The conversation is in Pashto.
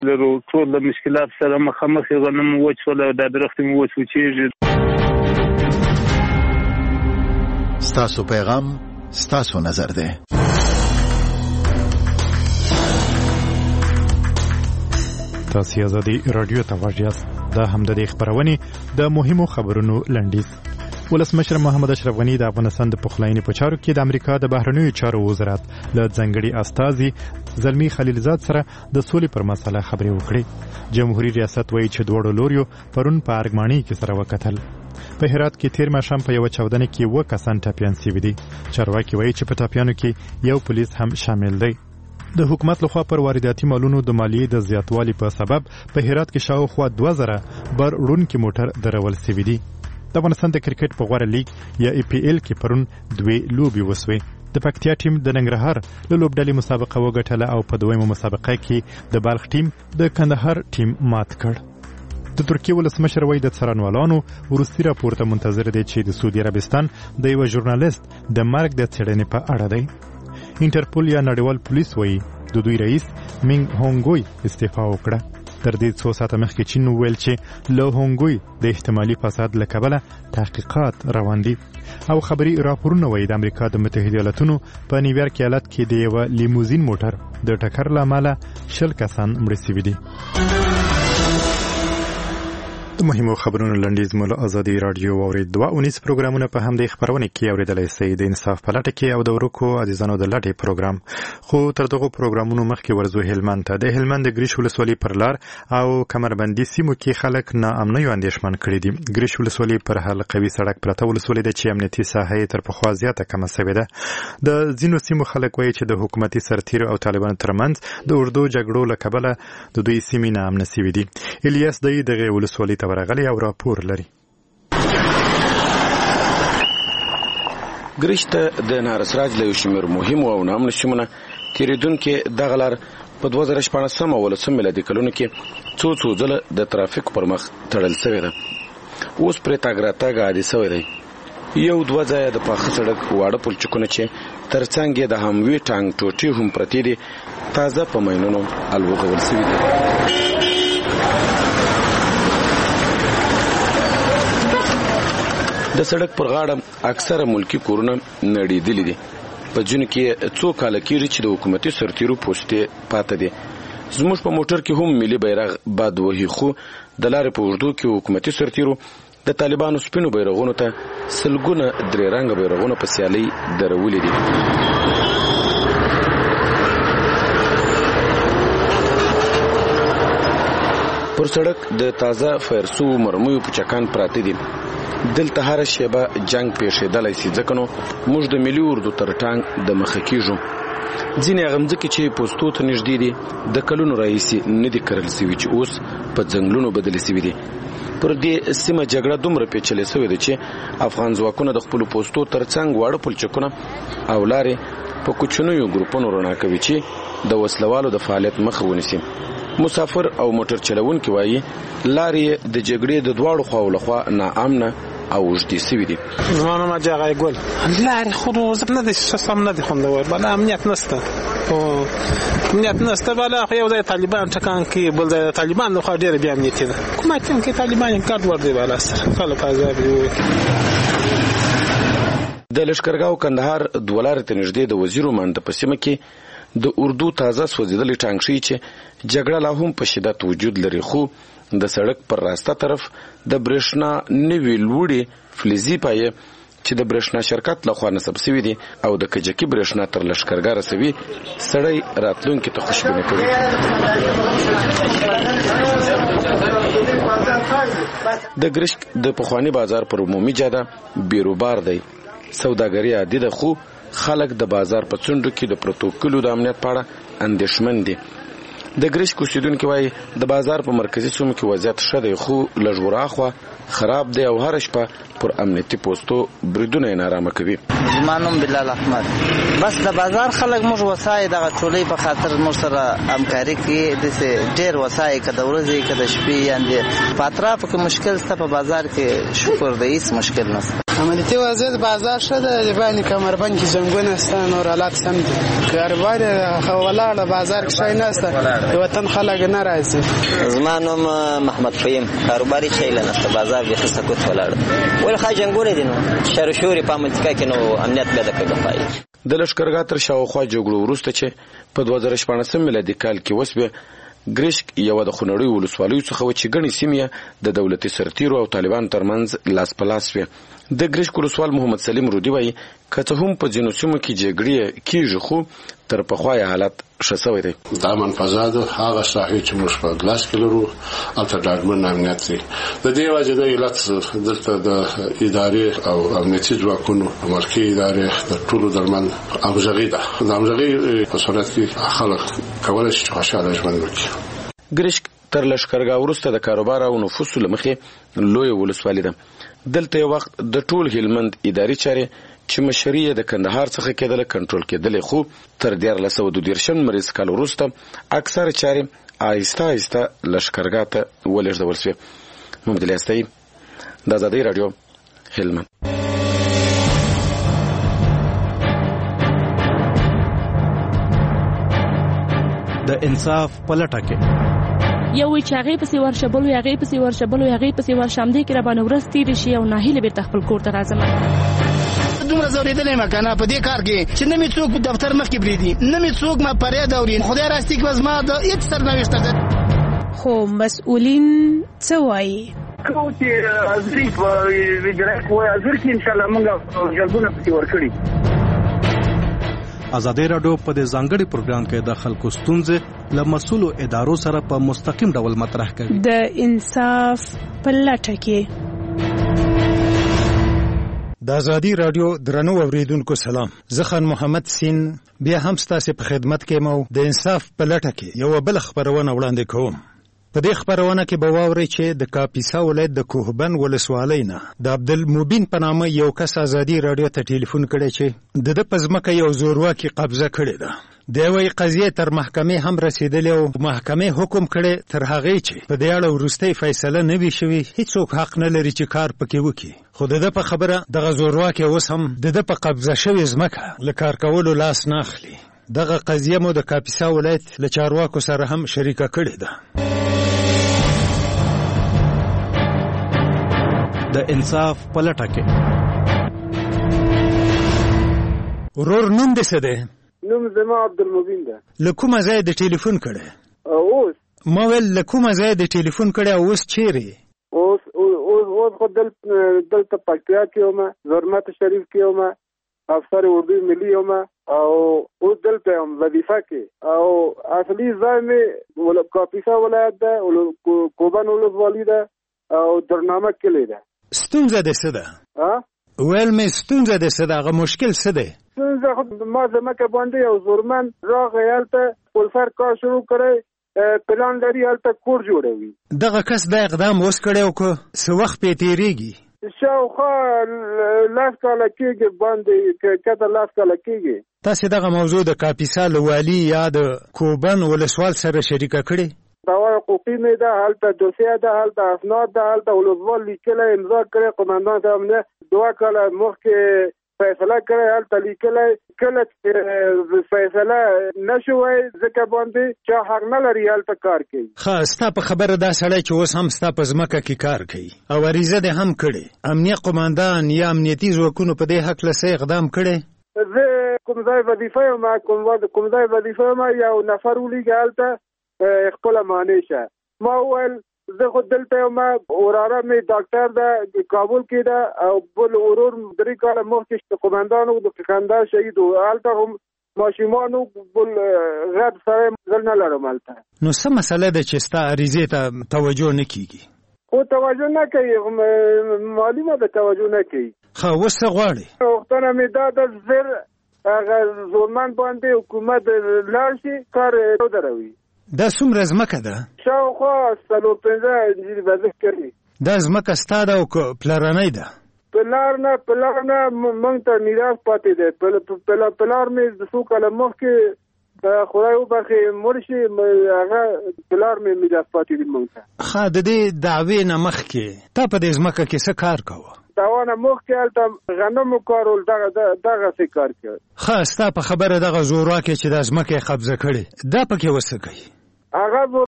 لرو ټول د مشکلات سره مخامخ غنم وچول او د درخت مو وچوچیږي. ستاسو پیغام ستاسو نظر ده. تاسو آزادي رادیو ته واجیاست. دا هم د خبرونه د مهمو خبرونو لنډیز. ولسمشر محمد اشرف غنی د افغانستان د پخلاینې په چارو کې د امریکا د بهرنیو چارو وزارت له ځنګړي استازي زلمی خلیلزاد سره د سولې پر مسله خبرې وکړې. جمهوریت ریاست وایي چې دوړو لوريو پرون په ارګماني کې سره وکتل. په هرات کې تیر ماښام په یو چاودنه کې 2 کسان ټاپیان شوي دي. چارواکي وایي چې په ټاپیانو کې یو پولیس هم شامل دی. د حکومت لخوا پر وارداتي مالونو د مالیې د زیاتوالي په سبب په هرات کې شاوخوا 2000 بر وړونکي موټر درول شوي دي. د افغانستان د کرکټ په غوړه لیګ یا EPL کې پرون 2 لوبي وسوي. د پکتیا ټیم د ننګرهار له لوبډلې مسابقه وګټله او په دویمه مسابقه کې د بلخ ټیم د کندهار ټیم مات کړ. د ترکیه ولسمشر وایي د څارنوالانو وروستي راپورته منتظر دی چې د سعودي عربستان د یو ژورنالیست د مرګ د څېړنې په اړه دی. انټرپول یا نړیوال پولیس وایي د دوی رئیس مینګ هونګوی استعفا وکړه. تر دې څو ساعته مخکې چین وویل چې له هونګوی د احتمالي فساد له کبله تحقیقات روان دي. او خبري راپورونه وایي د امریکا د متحده ایالاتونو په نیویارک ایالت کې د یو لیموزین موټر د ټکر له امله 20 کسان مړه شوي دي. د مهمو خبرونو لنډیز مول ازادي رادیو اورید 2 پروګرامونه په هم د خبرونه کې اوریدلای شئ. د انصاف پلټه کې او د ورکو عزیزانو د لټې پروګرام. خو تر دغه پروګرامونو مخکې ورزو هلمند ته. د هلمند د ګریش ولسوالۍ پر لار او کمربندي سیمو کې خلک ناامنۍ او اندېښمن کړي دي. ګریش ولسوالۍ پر حلقوي سړک پرته ولسوالۍ د چې امنیتي ساحه تر پخوا زیاته کمه شوې ده. د ځینو سیمو خلک وایي چې د حکومتي سرتیرو او طالبانو ترمنځ د اردو جګړو له کبله د دوی سیمې ناامنه شوې دي. الیاس دغه ولسوالۍ ته ورغلی او راپور لري. ګریشته د نارسراج له شمیر مهم او نامنه سیمونه تیریدونکو دغه لار په 2014 ولسم میلادي کلونو کې څو ځله د ترافیک پر مخ تړل شوی ده. اوس پر تاګراتګ عادي شوی دی. یو 2 ځای د پاخه سړک واړه پلچکونه چې ترڅنګ د هموي ټانګ ټوټي هم پرتی دي تازه په مینونو الوغول شوی دي. د سړک پر غاړه اکثره ملکی کورونه نړیدلې دي. په جون کې څو کال کېږي چې د حکومتي سرتیرو پوسټې پاتې دي. زموږ په موټر کې هم ملي بیرغ باد وهي، خو د لارې په اوږدو کې حکومتي سرتیرو د طالبانو سپینو بیرغونو ته سلګونه درې رنګه بیرغونه په سیالۍ درولې دي. پر سړک د تازه فایرسو مرمیو په چکان پراته دي. دلته هر شیبه جنگ پیښېدلی شي، ځکه نو موږ د ملي اردو تر ټانګ د مخه کېږو. ځینې هغه مځکې چې پوستو ته نږدې دي د کلونو راهیسې نه دي کرل شوي چې اوس په ځنګلونو بدلې شوي دي. پر دې سیمه جګړه دومره پیچلې شوې ده چې افغان ځواکونه د خپلو پوستو تر څنګ واړه پلچکونه او لارې په کوچنیو ګروپونو رڼا کوي چې د وسلوالو د فعالیت مخه ونیسي. مسافر او موټر چلوونکي وایي لارې د جګړې د دواړو خواو لخوا ناامنه او وجدي شوي دي. زمانو ما جاغای ګل لارې خو روزب نه دي، سم نه دي خوندور، بل امنیت نشته. امنیت نشته، بل یو ځای طالبان ټکان کې، بل ځای طالبان لخوا ډېر بیا امنیتي ده. کومه ټیم کې طالبان کارت ور دی بالا سره خلک عذاب دي. د لشکرګاو کندهار دولار ته نږدې د وزیرو منډه په سیمه کې د اردو تازه سوځیدلې ټانک شي چې جګړه لا هم په شدت وجود لري، خو د سړک پر راسته طرف د برېښنا نوې لوړې فلزي پایې چې د برېښنا شرکت لخوا نصب شوي دي او د کجکي برېښنا تر لشکرګاه رسوي، سړی راتلونکي ته خوشبیني کوي. د ګرشک د پخوانی بازار پر عمومي جاده بیروبار دی. سوداګري عادي ده، خو خلک د بازار په څنډو کې د پروتوکولو د امنیت په اړه اندېښمن دي. د ګریش اوسیدونکي وایي د بازار په مرکزي سیمو کې وضعیت ښه دی، خو لږ وراخوا خراب دی او هر شپه پر امنیتي پوسټو بریدونه یې نارامه کوي. زما نوم بلال احمد. بس د بازار خلک موږ وسایي دغه ټولۍ په خاطر موږ سره همکاري کوي. داسې ډېر وسایي که د ورځې که د شپې، یعنې په اطرافو کې مشکل شته، په بازار کې شکر دی هېڅ مشکل نشته. عملیاتي وضعیت بازار شده باندې کمربند کې زنګونه ستان نور حالات سم دي کاروبار ولاړ بازار کې شای نهسته وطن خلک نه راځي زما نوم محمد فهیم کاروباري چیل نهسته بازار به سکوت ولاړ ول خا جنګونه دي نو شر شوري په منځکا کې نو امنیت پیدا کړی د لشکرګاه تر شاوخوا جګړو وروسته چې په 2014 میلادي کال کې وسبه ګریشک یو د خنړی ولسوالیو څخه و چې ګڼي سیمه د دولتي سرتیرو او طالبان ترمنځ لاس پلاس وي د ګریشک ولسوال محمد سلیم رودی وایي کته هم په ځینو سیمو کې جګړې کیږي خو تر پخوای حالت شسوي دي دا منفذات هغه صحیح چې موږ په ګلاس کې لرو البته ډاډمن امنیت دي د دې وجه د علت دلته د ادارې او امنیتي ځواکونو مرکزي ادارې د ټولو درمن امزغي ده د امزغي په صورت کې خلک کولای شي خوشاله ژوند وکړي ګریشک تر لشکرګاه وروسته د کاروبار او نفوس لمخې لوی ولسوالي ده دلته یو وخت د ټول هلمند اداري چارې چې مشري د کندهار څخه کېدل کنټرول کېدل خو تر 1922 مریض کال وروسته اکثر چارې آهسته آهسته لشکرګاه ته ولېږدول شوې. محمد الیاسی د آزادۍ رادیو هلمند. د انصاف پلټه کې یو چې هغه پسې ورشبل او هغه پسې ورشبل او هغه پسې ورشمدې کې را باندې ورستې رشي او ناهیله به تخپل کور ته راځم دومره زوریدلې مکنه په دې کار کې چې نه می څوک په دفتر مخ کې بریدي نه می څوک ما پرې داورین خدای راستي کې وزما د هیڅ سرنوشت ده خو مسؤلین څه وایي کو چې ازري په وجرای کوی ازر کې ان شاء الله موږ جلبونه پکې ورکړي. آزادۍ رادیو په دې ځانګړي پروګرام کې د خلکو ستونزې له مسؤلو ادارو سره په مستقیم ډول مطرح کوي. د انصاف په لټه کې د آزادۍ رادیو درنو اوریدونکو سلام. زه خان محمد سین بیا هم ستاسو په خدمت کې مو د انصاف په لټه کې یو بل خبرونه وړاندې کوم. په دې خبرونه کې به واورئ چې د کاپیسا ولایت د کوهبند ولسوالۍ نه د عبدالمبین په نامه یو کس آزادۍ رادیو ته ټلیفون کړی چې د په ځمکه یو زورواکي قبضه کړې ده. د یوې قضیې تر محکمې هم رسیدلې او محکمې حکم کړی تر هغې چې په دې اړه وروستۍ فیصله نه وي شوې هیڅوک حق نه لري چې کار پکې وکړي. خو د ده په خبره دغه زورواکي اوس هم د ده په قبضه شوې ځمکه له کار کولو لاس نه اخلي. دغه قضیه مو د کاپیسا ولایت له چارواکو سره هم شریکه کړې ده. د انصاف پلټه کې ورور نوم دې څه دی؟ نوم زما عبدالمبین ده. له کومه ځای د ټلیفون کړی؟ اوس ما ویل له کومه ځای د ټلیفون کړی او اوس چیرې؟ اوس خو دلته پکتیا کې یم، زرمت شریف کې یم، افسر اردو ملي یم او اوس دلته یم وظیفه کې او اصلي ځای مې کاپیسا ولایت ده، کوهبند ولسوالي ده او درنامه کلی ده. ستونزه دې څه ده؟ ویل مې ستونزه دې څه ده؟ هغه مشکل څه دی؟ ستونزه خو ما ځمکه باندې یو زورمن راغی هلته خپل سر کار شروع کړی، پلان لري هلته کور جوړوي. دغه کس دا اقدام اوس کړی او که څه وخت پې تېرېږي؟ شاوخوا 10 کاله کېږي باندې کته 10 کاله کېږي. تاسې دغه موضوع د کاپیسا له والي یا د کوهبند ولسوال سره شریکه کړې؟ دوا حقوقي مې ده، هلته دوسیه ده، هلته اسناد ده، هلته ولسوال لیکلی امضا کړی، قمندان صاحب نه 2 کاله مخکې فیصله کړی، هلته لیکلی. کله چې فیصله نه شوی ځکه باندې چا حق نه لري هلته کار کوي. ښه، ستا په خبره دا سړی چې اوس هم ستا په ځمکه کې کار کوي او عریضه دې هم کړې، امنیه قمندان یا امنیتي ځواکونو په دې هکله څه اقدام کړی؟ زه کوم ځای وظیفه یم، کوم ځای وظیفه یم، یو نفر ولیږه هلته خپله معنی شه. ما وویل زه خو دلته یم، وراره مې ډاکټر ده کابل کې ده او بل ورور 3 کاله مخکې قمندان و د قندهار شهید و، هلته هم ماشومانو بل غټ سره زه نه لرم هلته. نو څه مسله ده چې ستا عریضې ته توجه نه کېږي؟ خو توجه نه کوي، معلومه ده توجه نه کوي. ښه، اوس څه غواړې؟ غوښتنه مې دا ده زر هغه زورمن باندې حکومت لاړ شي، کار ودروي. دا څومره ځمکه ده؟ شاوخوا 4-5 وظیفه کوي. دا ځمکه ستا ده او که پلرنۍ ده؟ پلار نه موږ ته میراث پاتې دی. پلار مې د 2 کاله مخکې خدای وبخښي مرشي هغه پلار مې میراث پاتې دي مونږ ته. ښه د دې دعوې نه مخکې تا په دې ځمکه کې څه کار کوه؟ دعوا نه مخکې هلته غنمو کارول دغسې کار کوي. ښه ستا په خبره دغه زورواکي چې دا ځمکه یې قبضه کړې دا پکې وڅه کوي؟ هغه